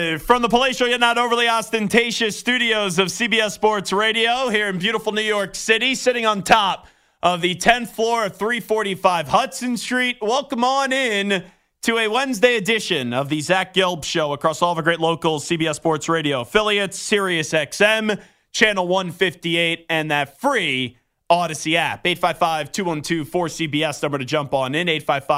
Live from the palatial yet not overly ostentatious studios of CBS Sports Radio here in beautiful New York City, sitting on top of the 10th floor of 345 Hudson Street. Welcome on in to a Wednesday edition of the Zach Gelb Show across all of our great local CBS Sports Radio affiliates, Sirius XM, Channel 158, and that free Odyssey app. 855-212-4CBS, number to jump on in,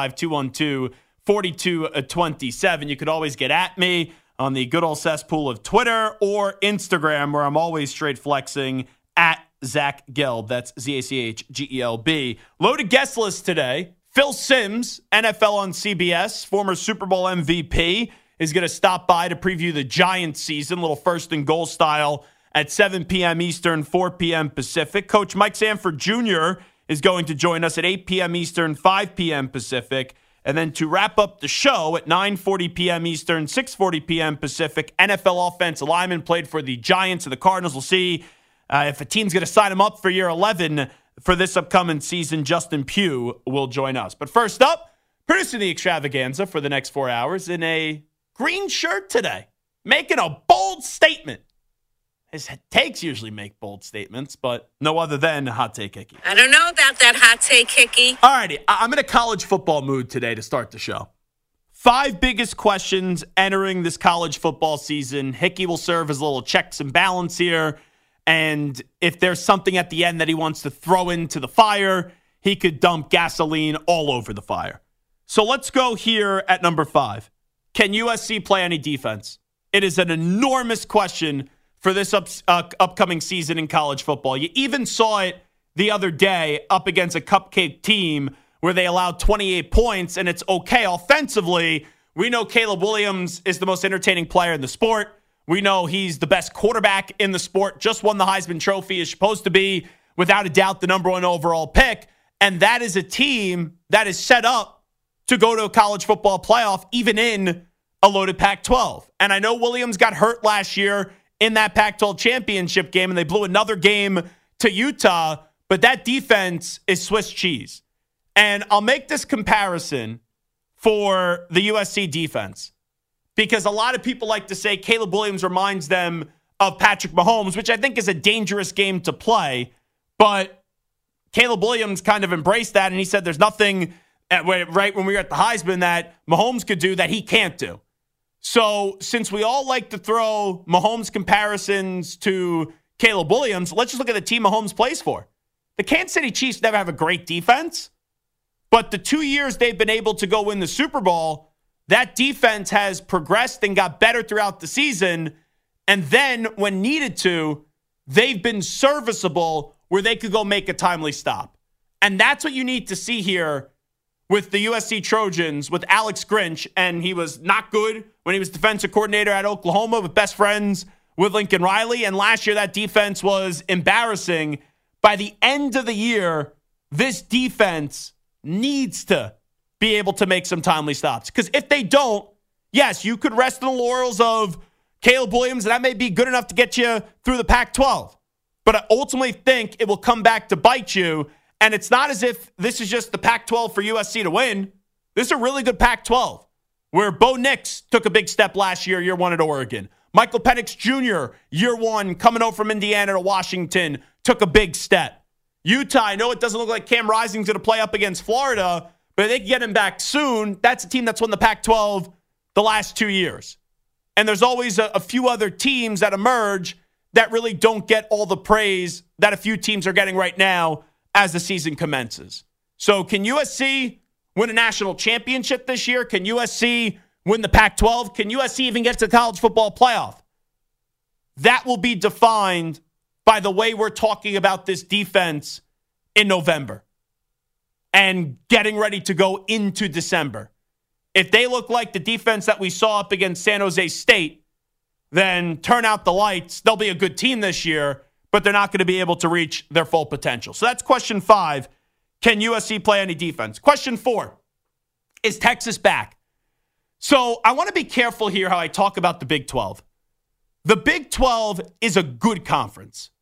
855-212-4227. You could always get at me on the good old cesspool of Twitter or Instagram, where I'm always straight flexing at Zach Gelb. That's ZACHGELB. Loaded guest list today. Phil Simms, NFL on CBS, former Super Bowl MVP, is going to stop by to preview the Giants season, little first and goal style at 7 p.m. Eastern, 4 p.m. Pacific. Coach Mike Sanford Jr. is going to join us at 8 p.m. Eastern, 5 p.m. Pacific. And then to wrap up the show at 9:40 p.m. Eastern, 6:40 p.m. Pacific, NFL offensive lineman played for the Giants and the Cardinals. We'll see if a team's going to sign him up for year 11 for this upcoming season. Justin Pugh will join us. But first up, producing the extravaganza for the next 4 hours in a green shirt today, making a bold statement. His takes usually make bold statements, but no other than Hot Take Hickey. I don't know about that Hot Take Hickey. All righty, I'm in a college football mood today to start the show. 5 biggest questions entering this college football season. Hickey will serve as a little checks and balance here. And if there's something at the end that he wants to throw into the fire, he could dump gasoline all over the fire. So let's go here at number 5. Can USC play any defense? It is an enormous question for this upcoming season in college football. You even saw it the other day up against a cupcake team where they allowed 28 points, and it's okay offensively. We know Caleb Williams is the most entertaining player in the sport. We know he's the best quarterback in the sport, just won the Heisman Trophy, is supposed to be, without a doubt, the number 1 overall pick. And that is a team that is set up to go to a college football playoff, even in a loaded Pac-12. And I know Williams got hurt last year in that Pac-12 championship game, and they blew another game to Utah, but that defense is Swiss cheese. And I'll make this comparison for the USC defense, because a lot of people like to say Caleb Williams reminds them of Patrick Mahomes, which I think is a dangerous game to play, but Caleb Williams kind of embraced that, and he said there's nothing, right when we were at the Heisman, that Mahomes could do that he can't do. So since we all like to throw Mahomes comparisons to Caleb Williams, let's just look at the team Mahomes plays for. The Kansas City Chiefs never have a great defense, but the 2 years they've been able to go win the Super Bowl, that defense has progressed and got better throughout the season. And then when needed to, they've been serviceable where they could go make a timely stop. And that's what you need to see here with the USC Trojans, with Alex Grinch, and he was not good when he was defensive coordinator at Oklahoma, with best friends with Lincoln Riley. And last year, that defense was embarrassing. By the end of the year, this defense needs to be able to make some timely stops. Because if they don't, yes, you could rest in the laurels of Caleb Williams, and that may be good enough to get you through the Pac-12. But I ultimately think it will come back to bite you. And it's not as if this is just the Pac-12 for USC to win. This is a really good Pac-12 where Bo Nix took a big step last year, year 1 at Oregon. Michael Penix Jr., year 1, coming over from Indiana to Washington, took a big step. Utah, I know it doesn't look like Cam Rising's going to play up against Florida, but if they can get him back soon, that's a team that's won the Pac-12 the last 2 years. And there's always a few other teams that emerge that really don't get all the praise that a few teams are getting right now as the season commences. So can USC win a national championship this year? Can USC win the Pac-12? Can USC even get to the college football playoff? That will be defined by the way we're talking about this defense in November and getting ready to go into December. If they look like the defense that we saw up against San Jose State, then turn out the lights. They'll be a good team this year, but they're not going to be able to reach their full potential. So that's question 5. Can USC play any defense? Question 4, is Texas back? So I want to be careful here how I talk about the Big 12. The Big 12 is a good conference.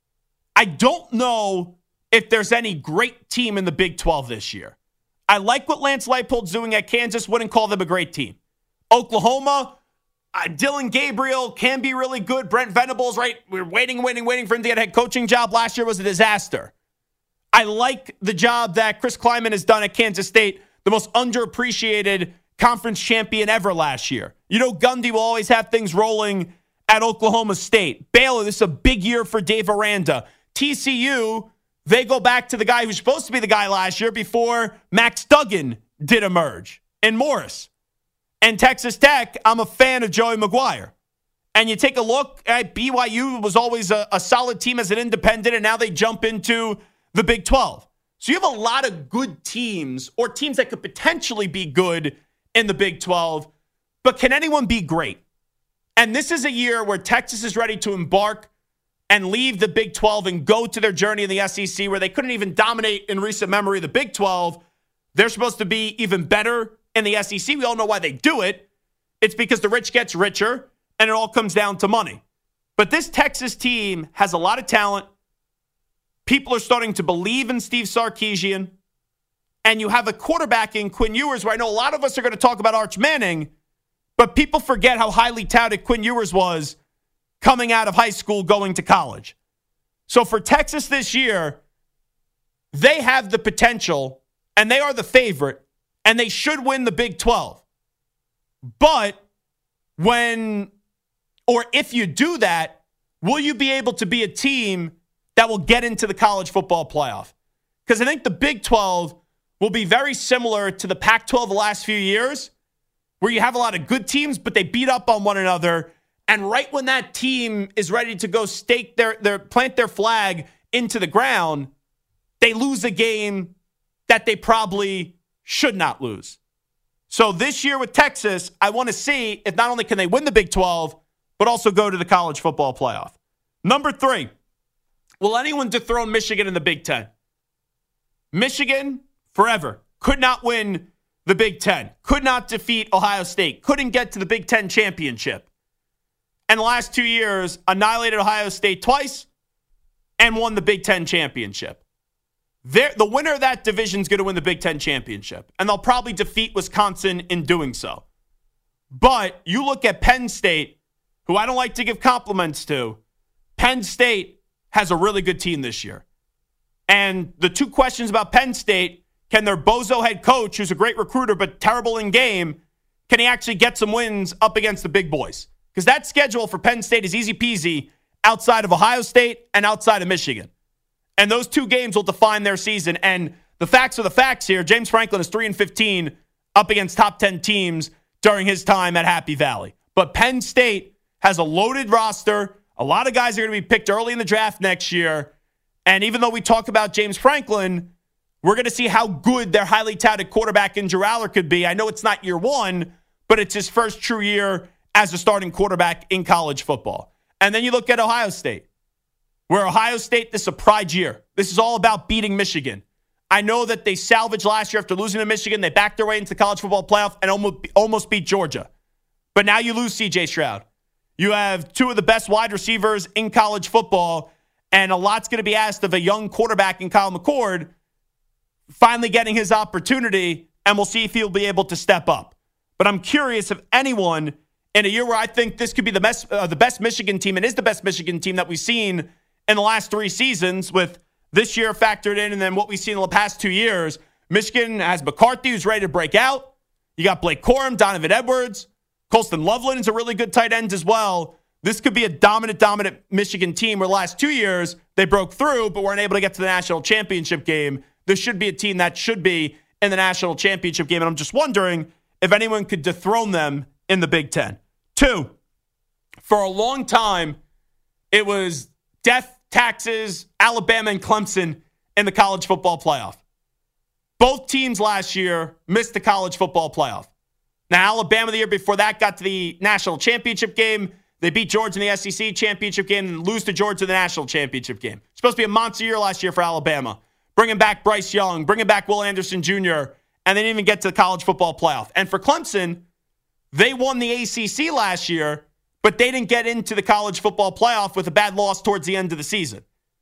I don't know if there's any great team in the Big 12 this year. I like what Lance Leipold's doing at Kansas. Wouldn't call them a great team. Oklahoma, Dylan Gabriel can be really good. Brent Venables, right? We're waiting for him to get a head coaching job. Last year was a disaster. I like the job that Chris Kleiman has done at Kansas State, the most underappreciated conference champion ever last year. You know, Gundy will always have things rolling at Oklahoma State. Baylor, this is a big year for Dave Aranda. TCU, they go back to the guy who's supposed to be the guy last year before Max Duggan did emerge, and Morris. And Texas Tech, I'm a fan of Joey McGuire. And you take a look at BYU, was always a solid team as an independent, and now they jump into the Big 12. So you have a lot of good teams, or teams that could potentially be good in the Big 12, but can anyone be great? And this is a year where Texas is ready to embark and leave the Big 12 and go to their journey in the SEC, where they couldn't even dominate in recent memory the Big 12. They're supposed to be even better in the SEC. We all know why they do it. It's because the rich gets richer, and it all comes down to money. But this Texas team has a lot of talent. People are starting to believe in Steve Sarkisian. And you have a quarterback in Quinn Ewers, where I know a lot of us are going to talk about Arch Manning, but people forget how highly touted Quinn Ewers was coming out of high school, going to college. So for Texas this year, they have the potential, and they are the favorite, and they should win the Big 12. But if you do that, will you be able to be a team that will get into the college football playoff? Because I think the Big 12 will be very similar to the Pac-12 the last few years, where you have a lot of good teams, but they beat up on one another. And right when that team is ready to go plant their flag into the ground, they lose a game that they probably should not lose. So this year with Texas, I want to see if not only can they win the Big 12, but also go to the college football playoff. Number 3, will anyone dethrone Michigan in the Big 10? Michigan, forever, could not win the Big 10, could not defeat Ohio State, couldn't get to the Big 10 championship. And the last 2 years, annihilated Ohio State twice and won the Big 10 championship. The winner of that division is going to win the Big 10 championship, and they'll probably defeat Wisconsin in doing so. But you look at Penn State, who I don't like to give compliments to. Penn State has a really good team this year. And the two questions about Penn State, can their bozo head coach, who's a great recruiter but terrible in game, can he actually get some wins up against the big boys? Because that schedule for Penn State is easy peasy outside of Ohio State and outside of Michigan. And those two games will define their season. And the facts are the facts here. James Franklin is 3-15 up against top 10 teams during his time at Happy Valley. But Penn State has a loaded roster. A lot of guys are going to be picked early in the draft next year. And even though we talk about James Franklin, we're going to see how good their highly touted quarterback in Drew Aller could be. I know it's not year one, but it's his first true year as a starting quarterback in college football. And then you look at Ohio State, where Ohio State, this is a pride year. This is all about beating Michigan. I know that they salvaged last year after losing to Michigan. They backed their way into the college football playoff and almost beat Georgia. But now you lose C.J. Stroud. You have two of the best wide receivers in college football, and a lot's going to be asked of a young quarterback in Kyle McCord finally getting his opportunity, and we'll see if he'll be able to step up. But I'm curious if anyone in a year where I think this could be the best Michigan team, and is the best Michigan team that we've seen in the last 3 seasons, with this year factored in and then what we've seen in the past 2 years. Michigan has McCarthy, who's ready to break out. You got Blake Corum, Donovan Edwards. Colston Loveland is a really good tight end as well. This could be a dominant Michigan team where the last 2 years they broke through but weren't able to get to the national championship game. This should be a team that should be in the national championship game, and I'm just wondering if anyone could dethrone them in the Big 10. 2, for a long time, it was death, taxes, Alabama and Clemson in the college football playoff. Both teams last year missed the college football playoff. Now, Alabama the year before that got to the national championship game. They beat Georgia in the SEC championship game and lose to Georgia in the national championship game. It's supposed to be a monster year last year for Alabama. Bringing back Bryce Young, bringing back Will Anderson Jr., and they didn't even get to the college football playoff. And for Clemson, they won the ACC last year, but they didn't get into the college football playoff with a bad loss towards the end of the season.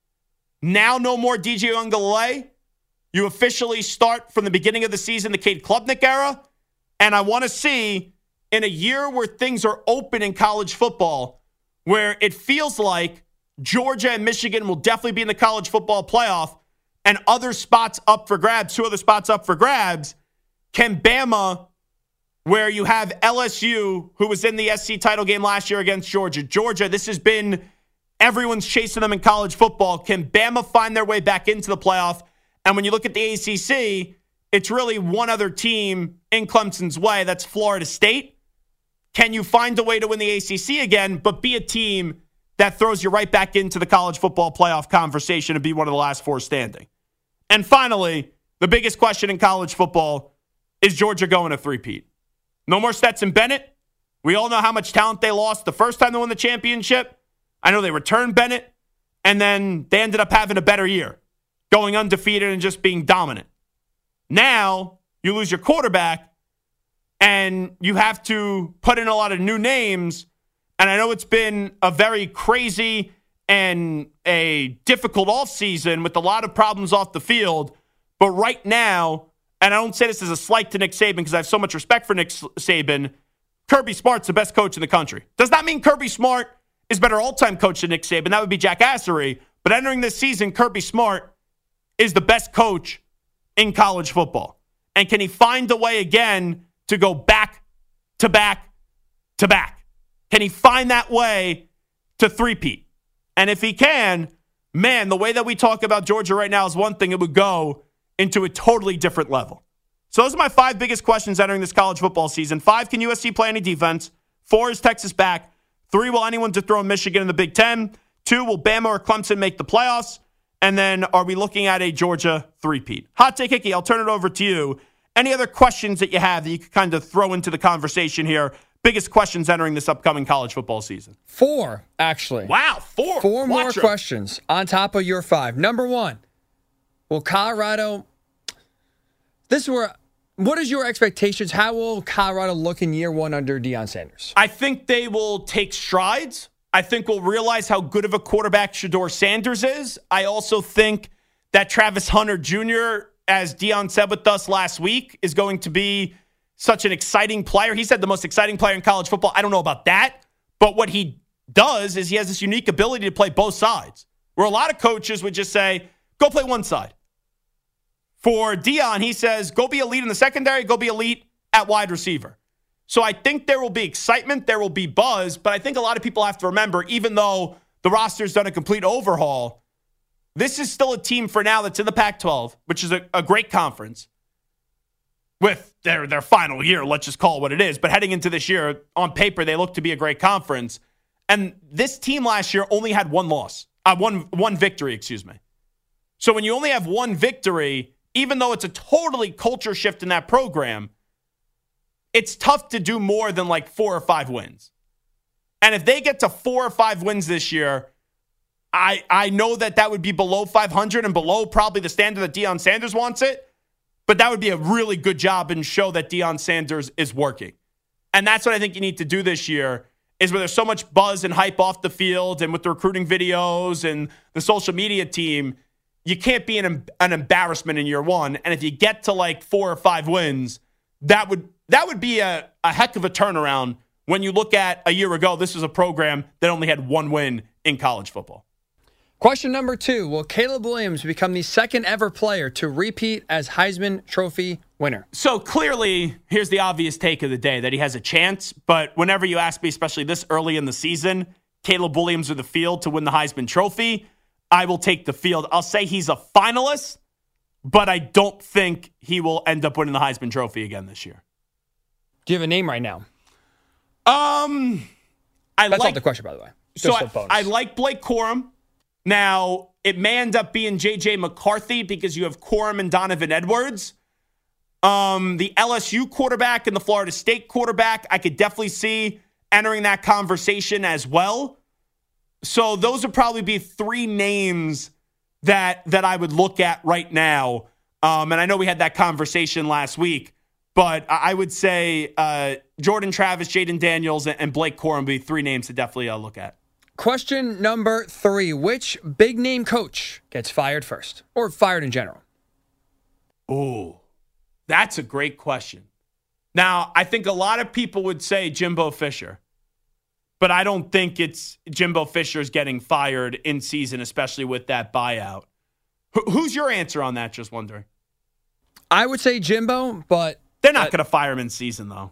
Now no more DJ Uiagalelei. You officially start from the beginning of the season the Cade Klubnik era. And I want to see in a year where things are open in college football, where it feels like Georgia and Michigan will definitely be in the college football playoff and other spots up for grabs, 2 other spots up for grabs, can Bama, where you have LSU, who was in the SEC title game last year against Georgia. Georgia, this has been, everyone's chasing them in college football. Can Bama find their way back into the playoff? And when you look at the ACC, it's really one other team in Clemson's way. That's Florida State. Can you find a way to win the ACC again, but be a team that throws you right back into the college football playoff conversation and be one of the last 4 standing? And finally, the biggest question in college football, is Georgia going to three-peat? No more Stetson Bennett. We all know how much talent they lost the first time they won the championship. I know they returned Bennett, and then they ended up having a better year, going undefeated and just being dominant. Now, you lose your quarterback, and you have to put in a lot of new names. And I know it's been a very crazy and a difficult offseason with a lot of problems off the field. But right now, and I don't say this as a slight to Nick Saban because I have so much respect for Nick Saban, Kirby Smart's the best coach in the country. Does not mean Kirby Smart is better all-time coach than Nick Saban. That would be jackassery. But entering this season, Kirby Smart is the best coach in college football. And can he find a way again to go back to back to back? Can he find that way to three-peat? And if he can, man, the way that we talk about Georgia right now is one thing. It would go into a totally different level. So those are my 5 biggest questions entering this college football season. 5, can USC play any defense? 4, is Texas back? 3, will anyone dethrone Michigan in the Big Ten? 2, will Bama or Clemson make the playoffs? And then are we looking at a Georgia three-peat? Hot Take Hickey, I'll turn it over to you. Any other questions that you have that you could kind of throw into the conversation here? Biggest questions entering this upcoming college football season. 4, actually. Wow, 4. 4 more questions on top of your 5. Number 1, will Colorado... What is your expectations? How will Colorado look in year 1 under Deion Sanders? I think they will take strides. I think we'll realize how good of a quarterback Shedeur Sanders is. I also think that Travis Hunter Jr., as Deion said with us last week, is going to be such an exciting player. He said the most exciting player in college football. I don't know about that, but what he does is he has this unique ability to play both sides, where a lot of coaches would just say, go play one side. For Deion, he says, go be elite in the secondary, go be elite at wide receiver. So I think there will be excitement, there will be buzz, but I think a lot of people have to remember, even though the roster's done a complete overhaul, this is still a team for now that's in the Pac-12, which is a great conference, with their final year, let's just call it what it is. But heading into this year, on paper, they look to be a great conference. And this team last year only had one victory. So when you only have one victory, even though it's a totally culture shift in that program, it's tough to do more than like 4 or 5 wins. And if they get to 4 or 5 wins this year, I know that would be below 500 and below probably the standard that Deion Sanders wants it, but that would be a really good job and show that Deion Sanders is working. And that's what I think you need to do this year, is where there's so much buzz and hype off the field and with the recruiting videos and the social media team, you can't be an embarrassment in year 1. And if you get to like 4 or 5 wins, that would be a heck of a turnaround when you look at a year ago. This was a program that only had 1 win in college football. Question number 2, will Caleb Williams become the second ever player to repeat as Heisman Trophy winner? So clearly, here's the obvious take of the day, that he has a chance. But whenever you ask me, especially this early in the season, Caleb Williams or the field to win the Heisman Trophy, I will take the field. I'll say he's a finalist, but I don't think he will end up winning the Heisman Trophy again this year. Do you have a name right now? That's not the question, by the way. So I like Blake Corum. Now, it may end up being J.J. McCarthy because you have Corum and Donovan Edwards. The LSU quarterback and the Florida State quarterback, I could definitely see entering that conversation as well. So those would probably be 3 names that I would look at right now. And I know we had that conversation last week, but I would say Jordan Travis, Jaden Daniels, and Blake Corum would be 3 names to definitely look at. Question number 3, which big-name coach gets fired first, or fired in general? Oh, that's a great question. Now, I think a lot of people would say Jimbo Fisher, but I don't think it's Jimbo Fisher's getting fired in season, especially with that buyout. Who's your answer on that? Just wondering. I would say Jimbo, but they're not going to fire him in season, though.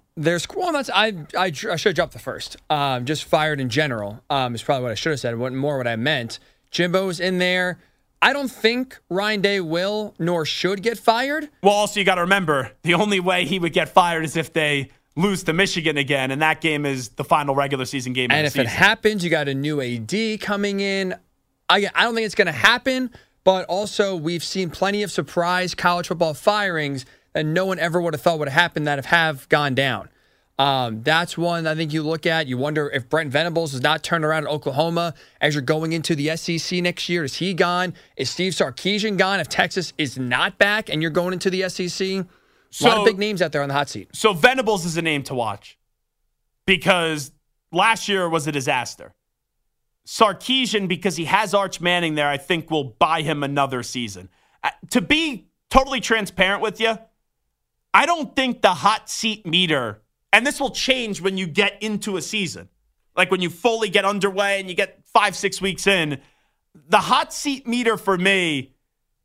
I should have dropped the first. Just fired in general is probably what I should have said. More what I meant. Jimbo's in there. I don't think Ryan Day will nor should get fired. Well, also you got to remember, the only way he would get fired is if they lose to Michigan again, and that game is the final regular season game of the season. And if it happens, you got a new AD coming in. I don't think it's going to happen, but also we've seen plenty of surprise college football firings that no one ever would have thought would have happened that have gone down. That's one I think you look at. You wonder if Brent Venables does not turn around at Oklahoma as you're going into the SEC next year. Is he gone? Is Steve Sarkisian gone? If Texas is not back and you're going into the SEC, a lot of big names out there on the hot seat. So Venables is a name to watch because last year was a disaster. Sarkisian, because he has Arch Manning there, I think will buy him another season. To be totally transparent with you, I don't think the hot seat meter, and this will change when you get into a season, like when you fully get underway and you get 5-6 weeks in, the hot seat meter for me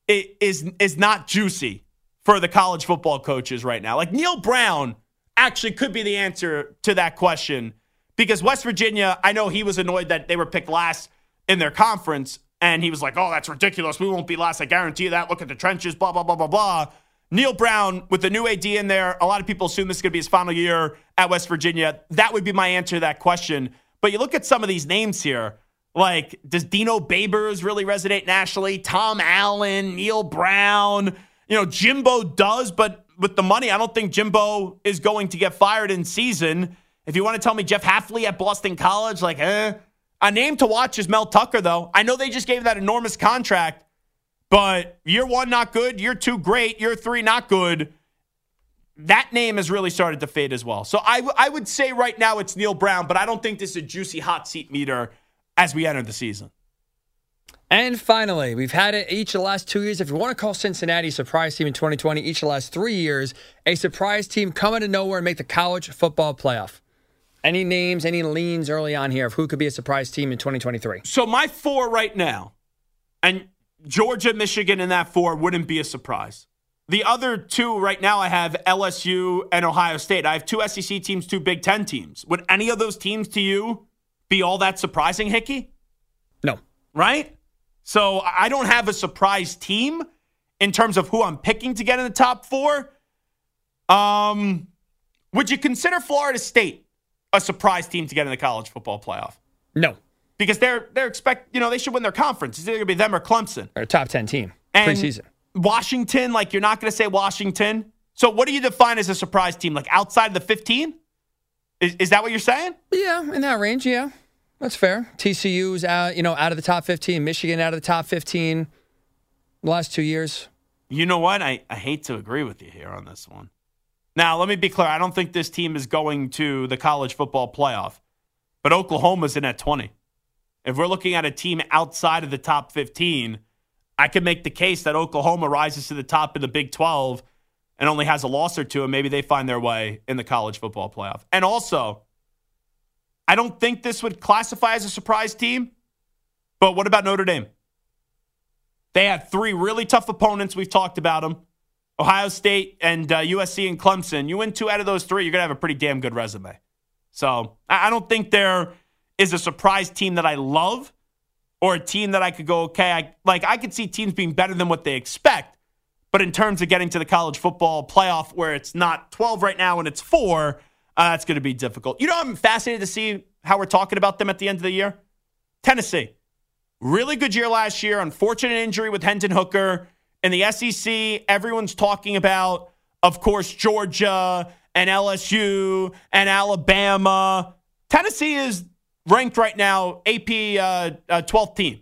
is not juicy for the college football coaches right now. Like Neil Brown actually could be the answer to that question because West Virginia, I know he was annoyed that they were picked last in their conference, and he was like, oh, that's ridiculous. We won't be last. I guarantee you that. Look at the trenches, blah, blah, blah, blah, blah. Neil Brown, with the new AD in there, a lot of people assume this is going to be his final year at West Virginia. That would be my answer to that question. But you look at some of these names here, like, does Dino Babers really resonate nationally? Tom Allen, Neil Brown, Jimbo does, but with the money, I don't think Jimbo is going to get fired in season. If you want to tell me Jeff Hafley at Boston College, a name to watch is Mel Tucker, though. I know they just gave that enormous contract, but year one, not good. Year two, great. Year three, not good. That name has really started to fade as well. So I would say right now it's Neil Brown, but I don't think this is a juicy hot seat meter as we enter the season. And finally, we've had it each of the last 2 years. If you want to call Cincinnati a surprise team in 2020, each of the last 3 years, a surprise team come out of nowhere and make the college football playoff. Any names, any leans early on here of who could be a surprise team in 2023? So my 4 right now, and Georgia, Michigan in that 4 wouldn't be a surprise. The other 2 right now I have LSU and Ohio State. I have 2 SEC teams, 2 Big Ten teams. Would any of those teams to you be all that surprising, Hickey? No. Right? So I don't have a surprise team in terms of who I'm picking to get in the top 4. Would you consider Florida State a surprise team to get in the college football playoff? No. Because they should win their conference. It's either going to be them or Clemson. Or a top 10 team preseason. Washington, you're not going to say Washington. So what do you define as a surprise team? Like outside of the 15? Is that what you're saying? Yeah, in that range, yeah. That's fair. TCU's out of the top 15. Michigan out of the top 15 the last 2 years. You know what? I hate to agree with you here on this one. Now, let me be clear. I don't think this team is going to the college football playoff. But Oklahoma's in at 20. If we're looking at a team outside of the top 15, I could make the case that Oklahoma rises to the top of the Big 12 and only has a loss or 2, and maybe they find their way in the college football playoff. And also, I don't think this would classify as a surprise team, but what about Notre Dame? They had 3 really tough opponents. We've talked about them. Ohio State and USC and Clemson. You win 2 out of those 3, you're going to have a pretty damn good resume. So I don't think there is a surprise team that I love or a team that I could go, okay, I could see teams being better than what they expect. But in terms of getting to the college football playoff where it's not 12 right now and it's 4, that's going to be difficult. I'm fascinated to see how we're talking about them at the end of the year. Tennessee. Really good year last year. Unfortunate injury with Hendon Hooker. In the SEC, everyone's talking about, of course, Georgia and LSU and Alabama. Tennessee is ranked right now AP 12th team.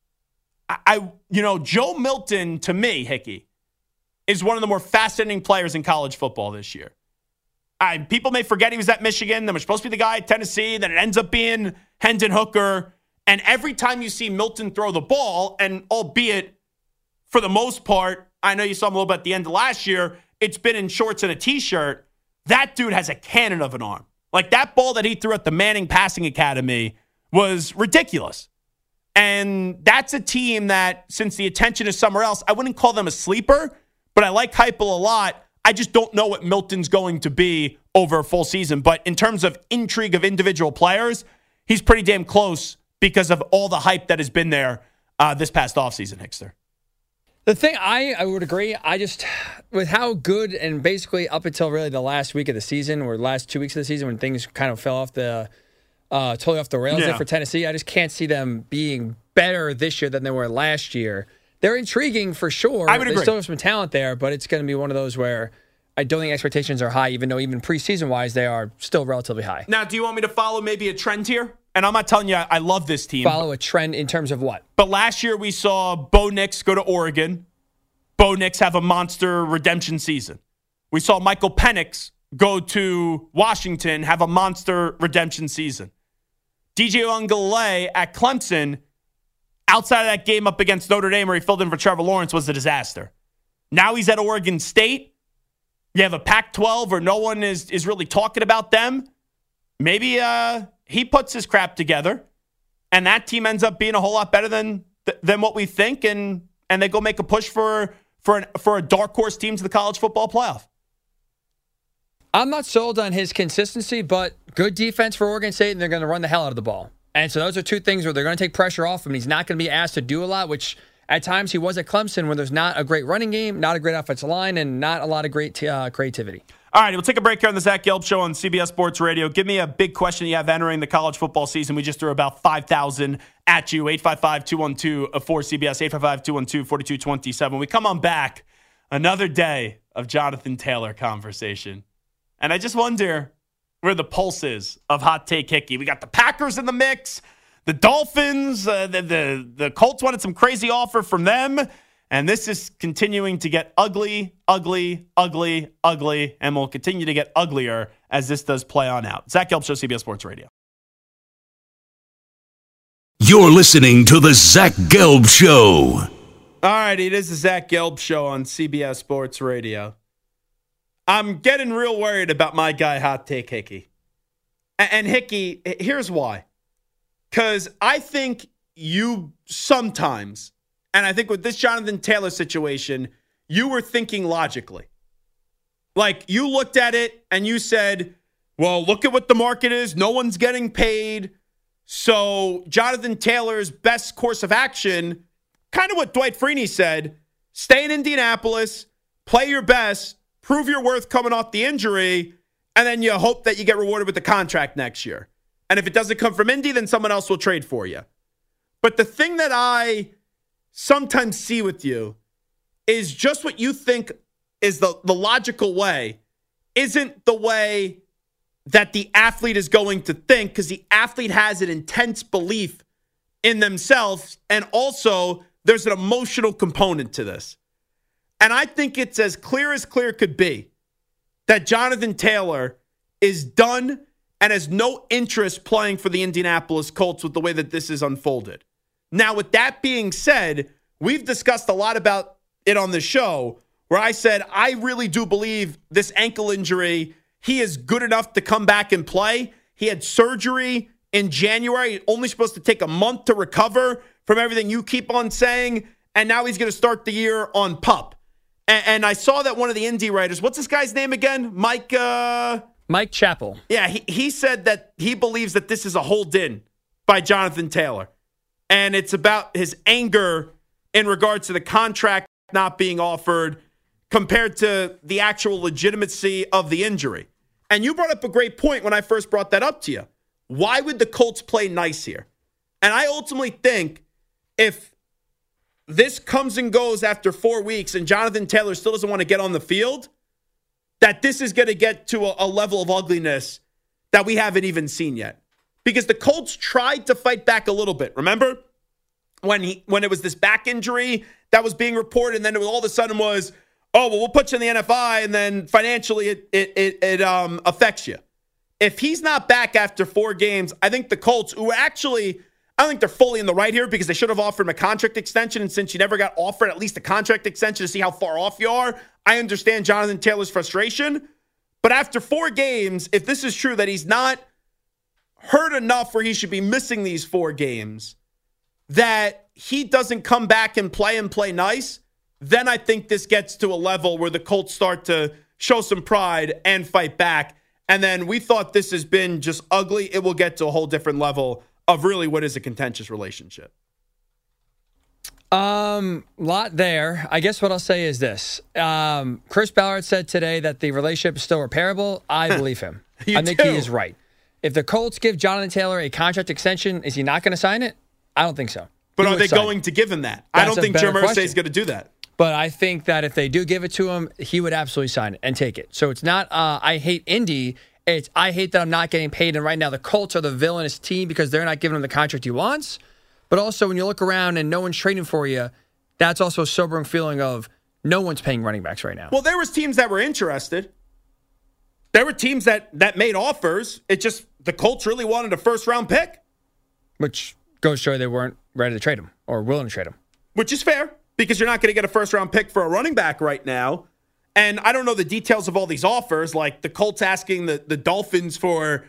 Joe Milton, to me, Hickey, is one of the more fascinating players in college football this year. People may forget he was at Michigan. Then was supposed to be the guy at Tennessee. Then it ends up being Hendon Hooker. And every time you see Milton throw the ball, and albeit for the most part, I know you saw him a little bit at the end of last year, it's been in shorts and a T-shirt. that dude has a cannon of an arm. Like that ball that he threw at the Manning Passing Academy was ridiculous. And that's a team that, since the attention is somewhere else, I wouldn't call them a sleeper, but I like Heupel a lot. I just don't know what Milton's going to be over a full season. But in terms of intrigue of individual players, he's pretty damn close because of all the hype that has been there this past offseason, Hickster. The thing I would agree, with how good and basically up until really the last week of the season or last 2 weeks of the season when things kind of fell off totally off the rails there for Tennessee, I just can't see them being better this year than they were last year. They're intriguing for sure. I would agree. They still have some talent there, but it's going to be one of those where I don't think expectations are high, even though even preseason-wise they are still relatively high. Now, do you want me to follow maybe a trend here? And I'm not telling you I love this team. Follow a trend in terms of what? But last year we saw Bo Nix go to Oregon. Bo Nix have a monster redemption season. We saw Michael Penix go to Washington, have a monster redemption season. DJ Uiagalelei at Clemson, outside of that game up against Notre Dame where he filled in for Trevor Lawrence, was a disaster. Now he's at Oregon State. You have a Pac-12 where no one is really talking about them. Maybe he puts his crap together, and that team ends up being a whole lot better than what we think, and they go make a push for a dark horse team to the college football playoff. I'm not sold on his consistency, but good defense for Oregon State, and they're going to run the hell out of the ball. And so those are two things where they're going to take pressure off him. He's not going to be asked to do a lot, which at times he was at Clemson, where there's not a great running game, not a great offensive line, and not a lot of great creativity. All right, we'll take a break here on the Zach Gelb Show on CBS Sports Radio. Give me a big question you have entering the college football season. We just threw about 5,000 at you. 855-212-4CBS, 855-212-4227. We come on back, another day of Jonathan Taylor conversation. And I just wonder where the pulse is of Hot Take Hickey. We got the Packers in the mix, the Dolphins, the Colts wanted some crazy offer from them. And this is continuing to get ugly, ugly, ugly, ugly, and will continue to get uglier as this does play on out. Zach Gelb Show, CBS Sports Radio. You're listening to the Zach Gelb Show. All right, it is the Zach Gelb Show on CBS Sports Radio. I'm getting real worried about my guy, Hot Take Hickey. And Hickey, here's why. Because I think you sometimes, and I think with this Jonathan Taylor situation, you were thinking logically. Like, you looked at it and you said, well, look at what the market is. No one's getting paid. So Jonathan Taylor's best course of action, kind of what Dwight Freeney said, stay in Indianapolis, play your best, prove your worth coming off the injury, and then you hope that you get rewarded with the contract next year. And if it doesn't come from Indy, then someone else will trade for you. But the thing that I sometimes see with you is just what you think is the logical way isn't the way that the athlete is going to think, because the athlete has an intense belief in themselves, and also there's an emotional component to this. And I think it's as clear could be that Jonathan Taylor is done and has no interest playing for the Indianapolis Colts with the way that this is unfolded. Now, with that being said, we've discussed a lot about it on the show where I said, I really do believe this ankle injury, he is good enough to come back and play. He had surgery in January, only supposed to take a month to recover from everything you keep on saying, and now he's going to start the year on PUP. And I saw that one of the Indy writers, what's this guy's name again? Mike Chappell. Yeah, he said that he believes that this is a hold-in by Jonathan Taylor. And it's about his anger in regards to the contract not being offered compared to the actual legitimacy of the injury. And you brought up a great point when I first brought that up to you. Why would the Colts play nice here? And I ultimately think if this comes and goes after 4 weeks and Jonathan Taylor still doesn't want to get on the field, that this is going to get to a level of ugliness that we haven't even seen yet. Because the Colts tried to fight back a little bit. Remember when it was this back injury that was being reported, and then it all of a sudden was, oh, well, we'll put you in the NFI, and then financially it affects you. If he's not back after 4 games, I think the Colts, who actually, I don't think they're fully in the right here because they should have offered him a contract extension. And since you never got offered at least a contract extension to see how far off you are, I understand Jonathan Taylor's frustration. But after 4 games, if this is true that he's not hurt enough where he should be missing these 4 games, that he doesn't come back and play nice, then I think this gets to a level where the Colts start to show some pride and fight back. And then we thought this has been just ugly. It will get to a whole different level of really what is a contentious relationship. Lot there. I guess what I'll say is this. Chris Ballard said today that the relationship is still repairable. I believe him. I think he is right. If the Colts give Jonathan Taylor a contract extension, is he not going to sign it? I don't think so. But are they going to give him that? I don't think Jim Irsay is going to do that. But I think that if they do give it to him, he would absolutely sign it and take it. So it's not, I hate Indy. It's, I hate that I'm not getting paid. And right now the Colts are the villainous team because they're not giving him the contract he wants. But also when you look around and no one's trading for you, that's also a sobering feeling of no one's paying running backs right now. Well, there was teams that were interested. There were teams that made offers. It just, the Colts really wanted a first-round pick. Which goes to show they weren't ready to trade him or willing to trade him. Which is fair, because you're not going to get a first-round pick for a running back right now. And I don't know the details of all these offers, like the Colts asking the Dolphins for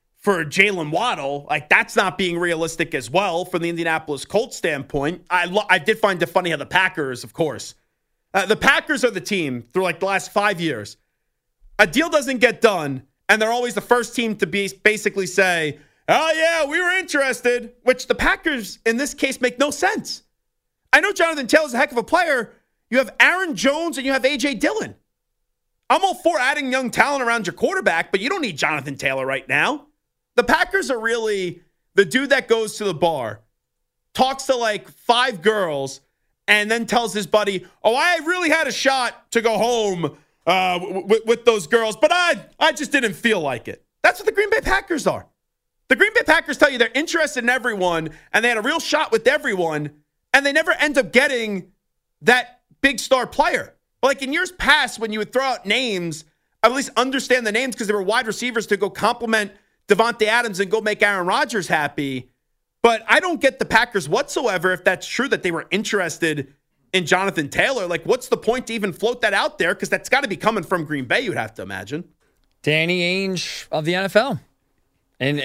Jalen Waddle. Like, that's not being realistic as well from the Indianapolis Colts standpoint. I did find it funny how the Packers, of course. The Packers are the team through like the last 5 years. A deal doesn't get done, and they're always the first team to basically say, oh, yeah, we were interested, which the Packers, in this case, make no sense. I know Jonathan Taylor's a heck of a player. You have Aaron Jones and you have A.J. Dillon. I'm all for adding young talent around your quarterback, but you don't need Jonathan Taylor right now. The Packers are really the dude that goes to the bar, talks to like 5 girls, and then tells his buddy, oh, I really had a shot to go home with those girls, but I just didn't feel like it. That's what the Green Bay Packers are. The Green Bay Packers tell you they're interested in everyone, and they had a real shot with everyone, and they never end up getting that big star player. Like in years past, when you would throw out names, I would at least understand the names because they were wide receivers to go complement Devontae Adams and go make Aaron Rodgers happy. But I don't get the Packers whatsoever if that's true that they were interested in Jonathan Taylor. Like, what's the point to even float that out there? Because that's got to be coming from Green Bay, you'd have to imagine. Danny Ainge of the NFL. And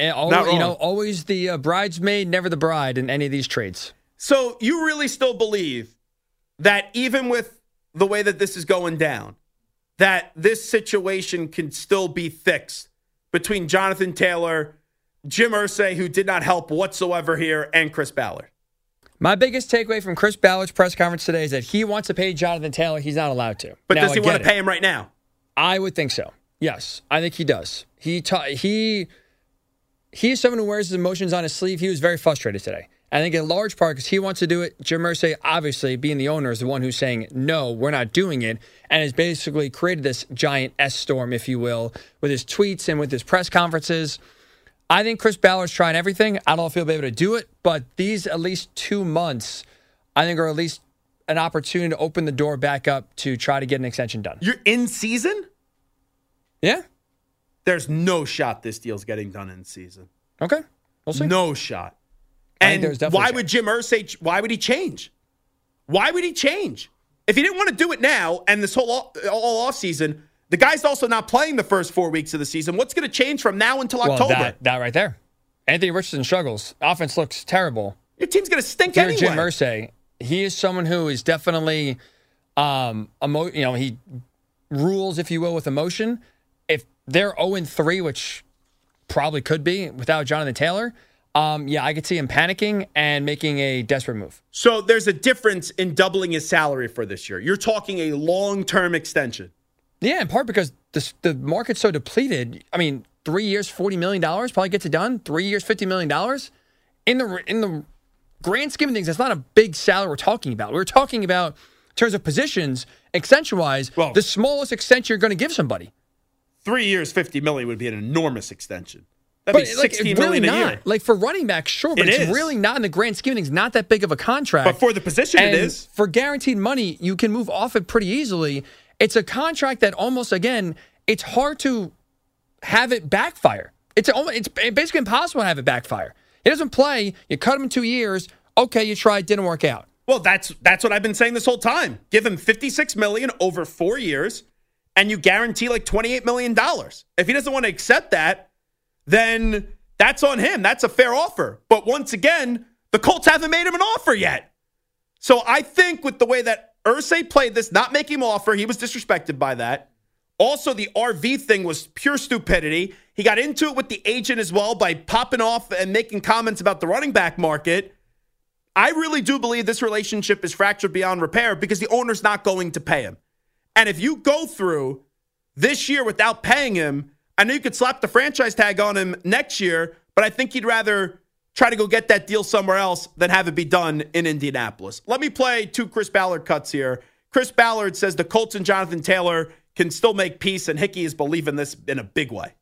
always the bridesmaid, never the bride in any of these trades. So you really still believe that even with the way that this is going down, that this situation can still be fixed between Jonathan Taylor, Jim Irsay, who did not help whatsoever here, and Chris Ballard? My biggest takeaway from Chris Ballard's press conference today is that he wants to pay Jonathan Taylor. He's not allowed to. But does he want to pay him right now? I would think so. Yes, I think he does. He is someone who wears his emotions on his sleeve. He was very frustrated today. I think in large part because he wants to do it. Jim Irsay, obviously, being the owner, is the one who's saying, no, we're not doing it, and has basically created this giant S-storm, if you will, with his tweets and with his press conferences. I think Chris Ballard's trying everything. I don't know if he'll be able to do it, but these at least 2 months, I think, are at least an opportunity to open the door back up to try to get an extension done. You're in season? Yeah. There's no shot this deal's getting done in season. Okay. We'll see. No shot. And why would Jim Irsay, why would he change? Why would he change? If he didn't want to do it now and this whole all offseason, the guy's also not playing the first 4 weeks of the season. What's going to change from now until October? That right there. Anthony Richardson struggles. Offense looks terrible. Your team's going to stink anyway. Jim Irsay, he is someone who is definitely, he rules, if you will, with emotion. If they're 0-3, which probably could be without Jonathan Taylor, I could see him panicking and making a desperate move. So there's a difference in doubling his salary for this year. You're talking a long-term extension. Yeah, in part because the market's so depleted. I mean, 3 years, $40 million probably gets it done. 3 years, $50 million. In the grand scheme of things, that's not a big salary we're talking about. We're talking about, in terms of positions, extension-wise, the smallest extension you're going to give somebody. 3 years, $50 million would be an enormous extension. That'd be $16 million a year. Like for running back, sure, but it's really not in the grand scheme of things, not that big of a contract. But for the position, it is. For guaranteed money, you can move off it pretty easily. It's a contract that almost, again, it's hard to have it backfire. It's basically impossible to have it backfire. He doesn't play. You cut him in 2 years. Okay, you tried, didn't work out. Well, that's what I've been saying this whole time. Give him $56 million over 4 years. and you guarantee like $28 million. If he doesn't want to accept that, then that's on him. That's a fair offer. But once again, the Colts haven't made him an offer yet. So I think with the way that Irsay played this, not making him an offer, he was disrespected by that. Also, the RV thing was pure stupidity. He got into it with the agent as well by popping off and making comments about the running back market. I really do believe this relationship is fractured beyond repair because the owner's not going to pay him. And if you go through this year without paying him, I know you could slap the franchise tag on him next year, but I think he'd rather try to go get that deal somewhere else than have it be done in Indianapolis. Let me play 2 Chris Ballard cuts here. Chris Ballard says the Colts and Jonathan Taylor can still make peace, and Hickey is believing this in a big way.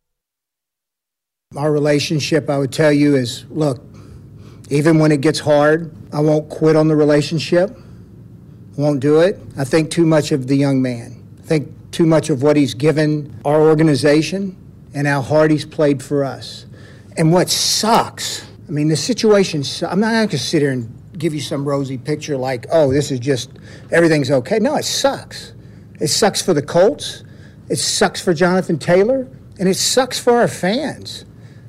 Our relationship, I would tell you, is, look, even when it gets hard, I won't quit on the relationship. I won't do it. I think too much of the young man. I think too much of what he's given our organization and how hard he's played for us. And what sucks, I mean, the situation, I'm not going to sit here and give you some rosy picture like, oh, this is just, everything's okay. No, it sucks. It sucks for the Colts. It sucks for Jonathan Taylor. And it sucks for our fans.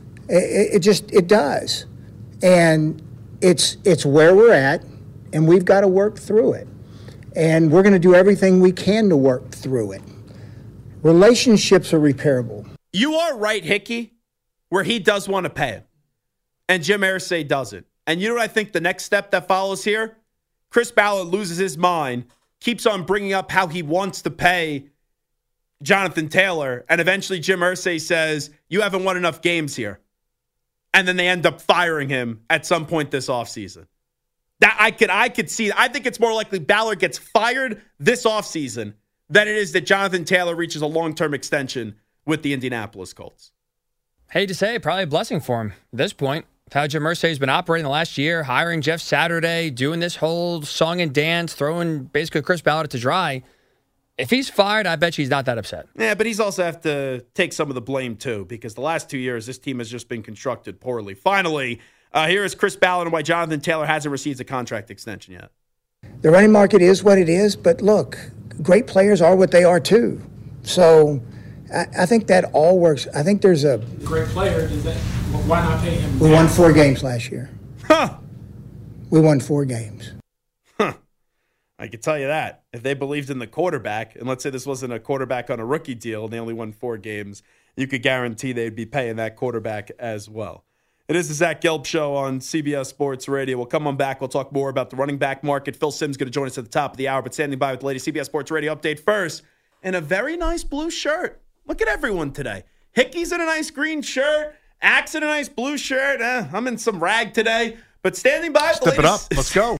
It does. And it's where we're at, and we've got to work through it. And we're going to do everything we can to work through it. Relationships are repairable. You are right, Hickey, where he does want to pay him. And Jim Irsay doesn't. And you know what I think the next step that follows here? Chris Ballard loses his mind, keeps on bringing up how he wants to pay Jonathan Taylor, and eventually Jim Irsay says, you haven't won enough games here. And then they end up firing him at some point this offseason. That I could see. I think it's more likely Ballard gets fired this offseason than it is that Jonathan Taylor reaches a long-term extension with the Indianapolis Colts. Hate to say, probably a blessing for him at this point. How Jim Irsay has been operating the last year, hiring Jeff Saturday, doing this whole song and dance, throwing basically Chris Ballard to dry. If he's fired, I bet you he's not that upset. Yeah, but he's also have to take some of the blame, too, because the last 2 years, this team has just been constructed poorly. Finally, here is Chris Ballard and why Jonathan Taylor hasn't received a contract extension yet. The running market is what it is, but look, great players are what they are, too. So I think that all works. I think there's a... Great player, why not pay him? We won 4 games last year. Huh. We won 4 games. Huh. I can tell you that. If they believed in the quarterback, and let's say this wasn't a quarterback on a rookie deal and they only won 4 games, you could guarantee they'd be paying that quarterback as well. It is the Zach Gelb Show on CBS Sports Radio. We'll come on back. We'll talk more about the running back market. Phil Simms going to join us at the top of the hour, but standing by with the latest CBS Sports Radio update first. In a very nice blue shirt. Look at everyone today. Hickey's in a nice green shirt. Axe in a nice blue shirt. I'm in some rag today. But standing by with the latest... Step it up. Let's go.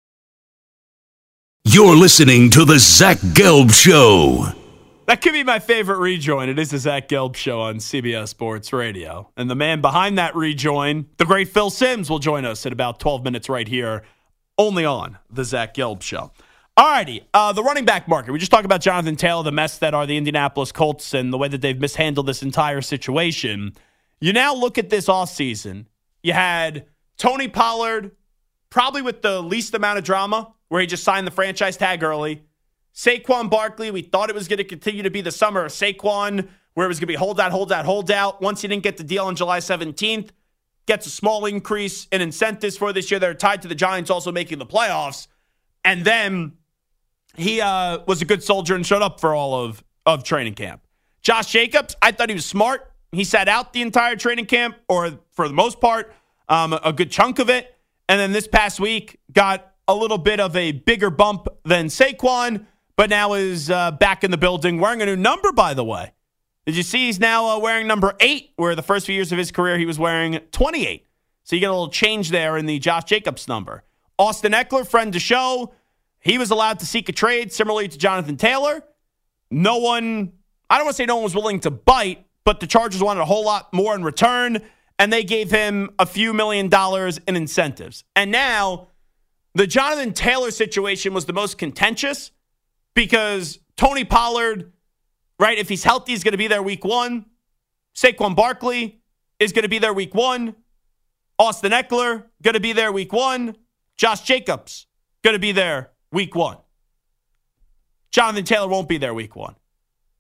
You're listening to the Zach Gelb Show. That could be my favorite rejoin. It is the Zach Gelb Show on CBS Sports Radio. And the man behind that rejoin, the great Phil Simms, will join us in about 12 minutes right here, only on the Zach Gelb Show. All righty, the running back market. We just talked about Jonathan Taylor, the mess that are the Indianapolis Colts, and the way that they've mishandled this entire situation. You now look at this offseason. You had Tony Pollard, probably with the least amount of drama, where he just signed the franchise tag early. Saquon Barkley, we thought it was going to continue to be the summer of Saquon, where it was going to be hold out. Once he didn't get the deal on July 17th, gets a small increase in incentives for this year. They're tied to the Giants also making the playoffs. And then he was a good soldier and showed up for all of training camp. Josh Jacobs, I thought he was smart. He sat out the entire training camp, or for the most part, a good chunk of it. And then this past week, got a little bit of a bigger bump than Saquon, but now is back in the building, wearing a new number, by the way. Did you see he's now wearing number 8, where the first few years of his career he was wearing 28. So you get a little change there in the Josh Jacobs number. Austin Eckler, friend to show, he was allowed to seek a trade, similarly to Jonathan Taylor. I don't want to say no one was willing to bite, but the Chargers wanted a whole lot more in return, and they gave him a few $1 million in incentives. And now the Jonathan Taylor situation was the most contentious because Tony Pollard, right, if he's healthy, he's going to be there week 1. Saquon Barkley is going to be there week 1. Austin Eckler, going to be there week 1. Josh Jacobs, going to be there week 1. Jonathan Taylor won't be there week 1.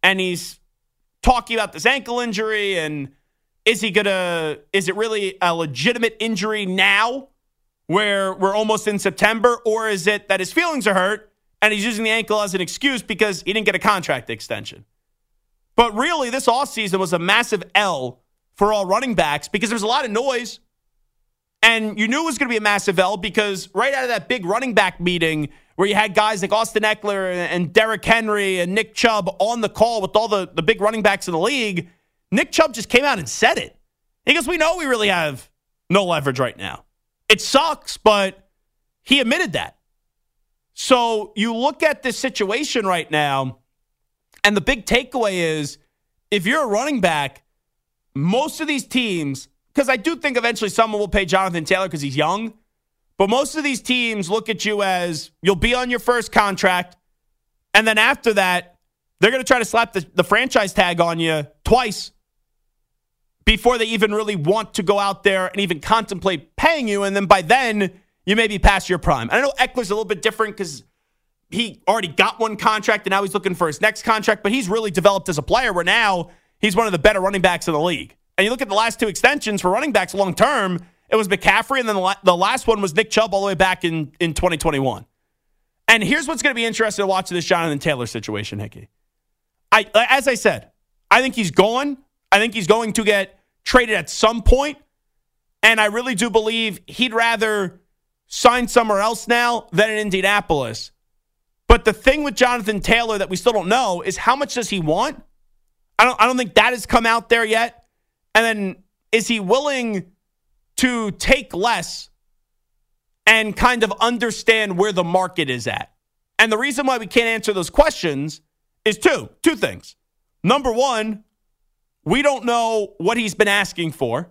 and he's talking about this ankle injury, and is it really a legitimate injury now where we're almost in September, or is it that his feelings are hurt and he's using the ankle as an excuse because he didn't get a contract extension? But really, this offseason was a massive L for all running backs because there was a lot of noise, and you knew it was going to be a massive L because right out of that big running back meeting where you had guys like Austin Eckler and Derrick Henry and Nick Chubb on the call with all the big running backs in the league, Nick Chubb just came out and said it. He goes, we know we really have no leverage right now. It sucks, but he admitted that. So you look at this situation right now, and the big takeaway is if you're a running back, most of these teams, because I do think eventually someone will pay Jonathan Taylor because he's young, but most of these teams look at you as you'll be on your first contract, and then after that, they're going to try to slap the franchise tag on you twice before they even really want to go out there and even contemplate paying you, and then by then, you may be past your prime. And I know Eckler's a little bit different because he already got one contract, and now he's looking for his next contract, but he's really developed as a player where now he's one of the better running backs in the league. And you look at the last two extensions for running backs long term, it was McCaffrey, and then the last one was Nick Chubb all the way back in 2021. And here's what's going to be interesting to watch in this Jonathan Taylor situation, Hickey. As I said, I think he's gone. I think he's going to get traded at some point, and I really do believe he'd rather sign somewhere else now than in Indianapolis. But the thing with Jonathan Taylor that we still don't know is how much does he want? I don't think that has come out there yet. And then is he willing to take less and kind of understand where the market is at? And the reason why we can't answer those questions is two things. Number one, we don't know what he's been asking for.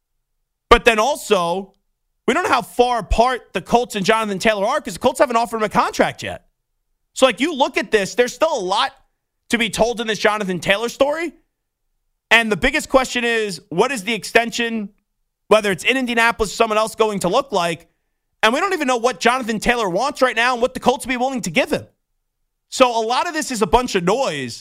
But then also, we don't know how far apart the Colts and Jonathan Taylor are because the Colts haven't offered him a contract yet. So, you look at this, there's still a lot to be told in this Jonathan Taylor story. And the biggest question is, what is the extension, whether it's in Indianapolis or someone else, going to look like? And we don't even know what Jonathan Taylor wants right now and what the Colts will be willing to give him. So a lot of this is a bunch of noise.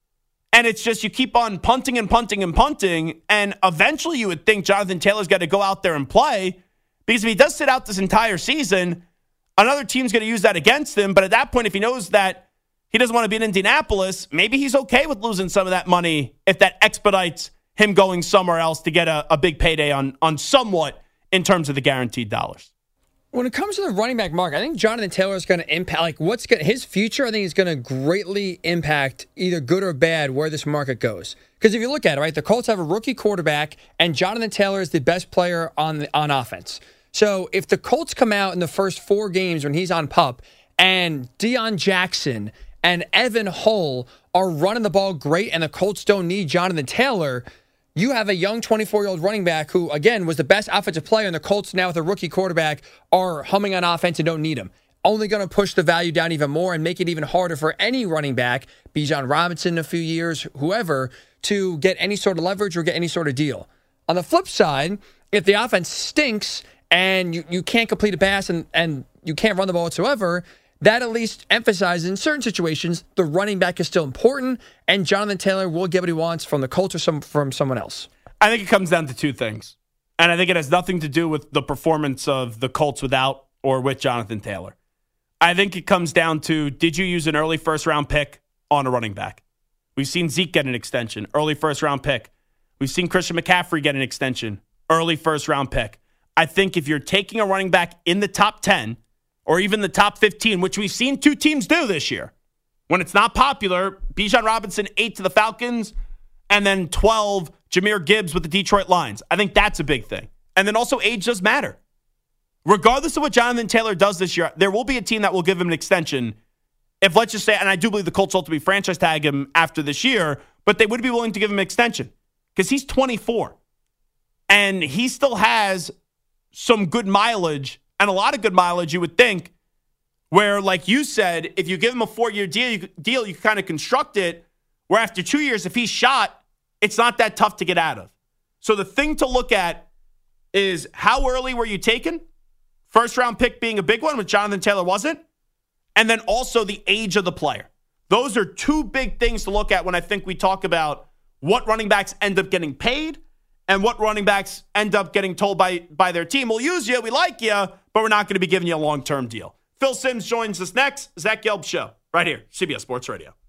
And it's just you keep on punting and punting and punting. And eventually you would think Jonathan Taylor's got to go out there and play. Because if he does sit out this entire season, another team's going to use that against him. But at that point, if he knows that he doesn't want to be in Indianapolis, maybe he's okay with losing some of that money if that expedites him going somewhere else to get a big payday on somewhat in terms of the guaranteed dollars. When it comes to the running back market, I think Jonathan Taylor is going to impact, his future, I think is going to greatly impact either good or bad where this market goes. Because if you look at it, right, the Colts have a rookie quarterback, and Jonathan Taylor is the best player on offense. So if the Colts come out in the first 4 games when he's on PUP, and Deion Jackson and Evan Hull are running the ball great, and the Colts don't need Jonathan Taylor, you have a young 24-year-old running back who, again, was the best offensive player, and the Colts now with a rookie quarterback are humming on offense and don't need him. Only going to push the value down even more and make it even harder for any running back, Bijan Robinson in a few years, whoever, to get any sort of leverage or get any sort of deal. On the flip side, if the offense stinks and you can't complete a pass and you can't run the ball whatsoever, that at least emphasizes in certain situations the running back is still important, and Jonathan Taylor will get what he wants from the Colts or from someone else. I think it comes down to 2 things. And I think it has nothing to do with the performance of the Colts without or with Jonathan Taylor. I think it comes down to, did you use an early first-round pick on a running back? We've seen Zeke get an extension, early first-round pick. We've seen Christian McCaffrey get an extension, early first-round pick. I think if you're taking a running back in the top 10 or even the top 15, which we've seen 2 teams do this year, when it's not popular, Bijan Robinson 8 to the Falcons, and then 12, Jahmyr Gibbs with the Detroit Lions. I think that's a big thing. And then also age does matter. Regardless of what Jonathan Taylor does this year, there will be a team that will give him an extension. If, let's just say, and I do believe the Colts ultimately franchise tag him after this year, but they would be willing to give him an extension because he's 24. And he still has some good mileage, and a lot of good mileage, you would think, where, like you said, if you give him a 4-year deal, you kind of construct it, where after 2 years, if he's shot, it's not that tough to get out of. So the thing to look at is how early were you taken? First-round pick being a big one, which Jonathan Taylor wasn't. And then also the age of the player. Those are two big things to look at when I think we talk about what running backs end up getting paid and what running backs end up getting told by their team. We'll use you, we like you, but we're not going to be giving you a long-term deal. Phil Simms joins us next. Zach Gelb Show, right here, CBS Sports Radio.